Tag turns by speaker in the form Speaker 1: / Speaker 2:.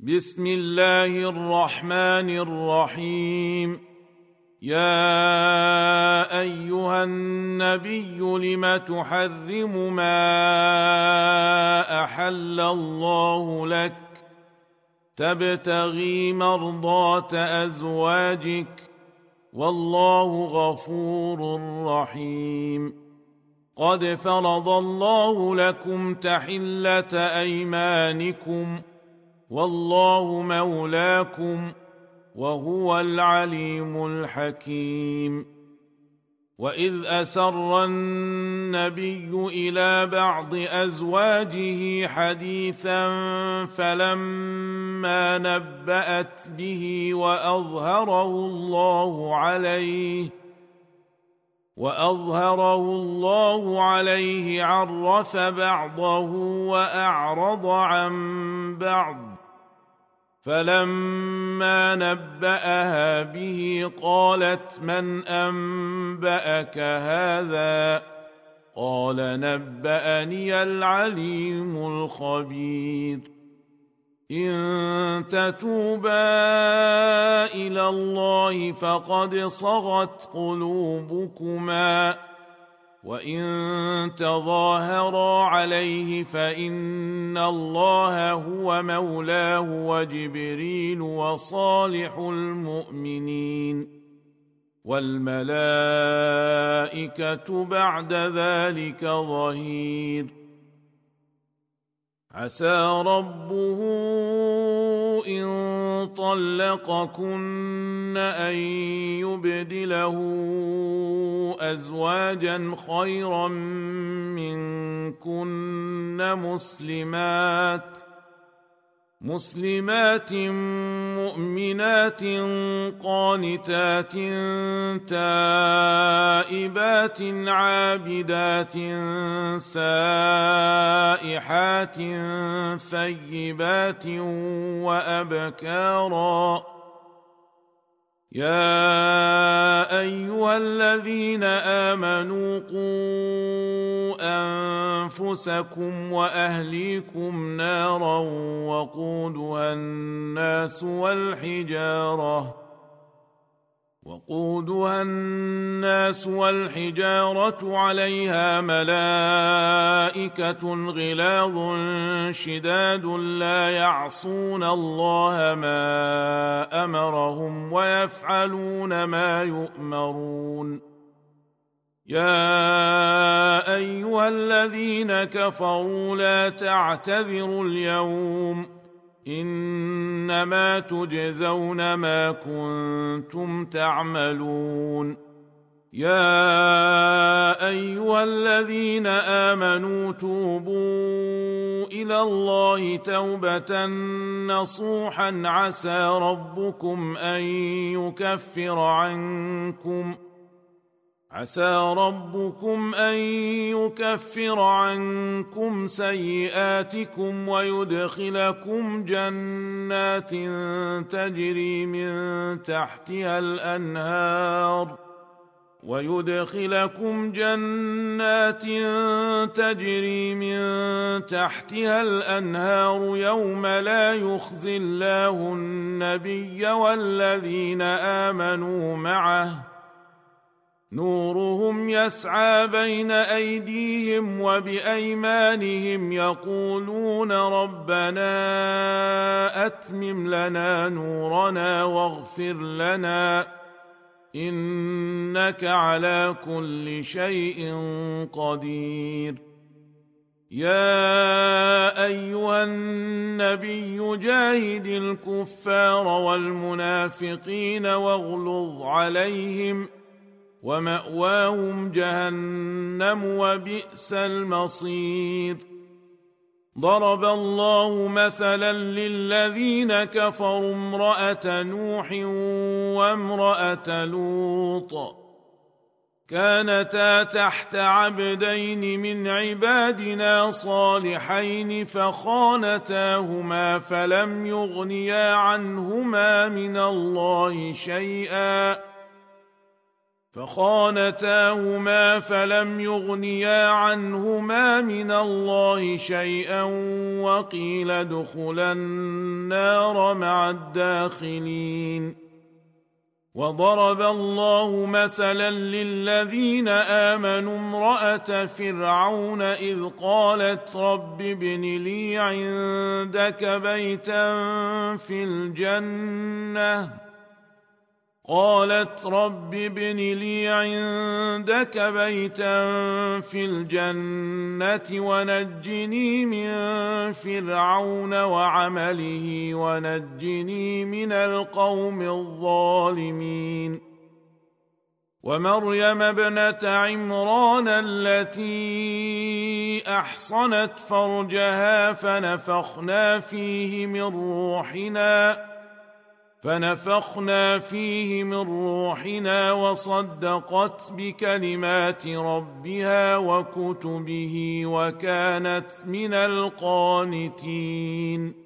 Speaker 1: بسم الله الرحمن الرحيم. يا أيها النبي لم تحرم ما أحل الله لك تبتغي مرضات أزواجك والله غفور رحيم. قد فرض الله لكم تحلة أيمانكم والله مولاكم وهو العليم الحكيم. وإذ أسر النبي إلى بعض أزواجه حديثا فلما نبأت به وأظهره الله عليه عرف بعضه وأعرض عن بعض، فلما نبأها به قالت من أنبأك هذا؟ قال نبأني العليم الخبير. إن تتوبا إلى الله فقد صغت قلوبكما، وإن تظاهرا عليه فإن الله هو مولاه وجبريل وصالح المؤمنين والملائكة بعد ذلك ظهير. عسى ربه إن طلقكن أن يبدله أزواجا خيرا منكن مسلمات مؤمنات قانتات تائبات عابدات سائحات ثيبات وأبكارا. يا أيها الذين آمنوا قوا أنفسكم وأهليكم نارا وقودها الناس والحجارة عليها ملائكة غلاظ شداد لا يعصون الله ما أمرهم ويفعلون ما يؤمرون. يا أيها الذين كفروا لا تعتذروا اليوم إنما تجزون ما كنتم تعملون. يا أيها الذين آمنوا توبوا إلى الله توبة نصوحا عسى ربكم أن يكفر عنكم سيئاتكم ويدخلكم جنات تجري من تحتها الأنهار يوم لا يخزي الله النبي والذين آمنوا معه نورهم يسعى بين أيديهم وبأيمانهم يقولون ربنا أتمم لنا نورنا واغفر لنا إنك على كل شيء قدير. يا أيها النبي جاهد الكفار والمنافقين واغلظ عليهم ومأواهم جهنم وبئس المصير. ضرب الله مثلا للذين كفروا امرأة نوح وامرأة لوط كانتا تحت عبدين من عبادنا صالحين فخانتاهما فلم يغنيا عنهما من الله شيئا فخانتاهما فلم يغنيا عنهما من الله شيئا وقيل ادخلا النار مع الداخلين. وضرب الله مثلا للذين آمنوا امرأة فرعون إذ قالت رب ابن لي عندك بيتا في الجنة ونجني من فرعون وعمله ونجني من القوم الظالمين. ومريم ابنة عمران التي أحصنت فرجها فنفخنا فيه من روحنا وصدقت بكلمات ربها وكتبه وكانت من القانتين.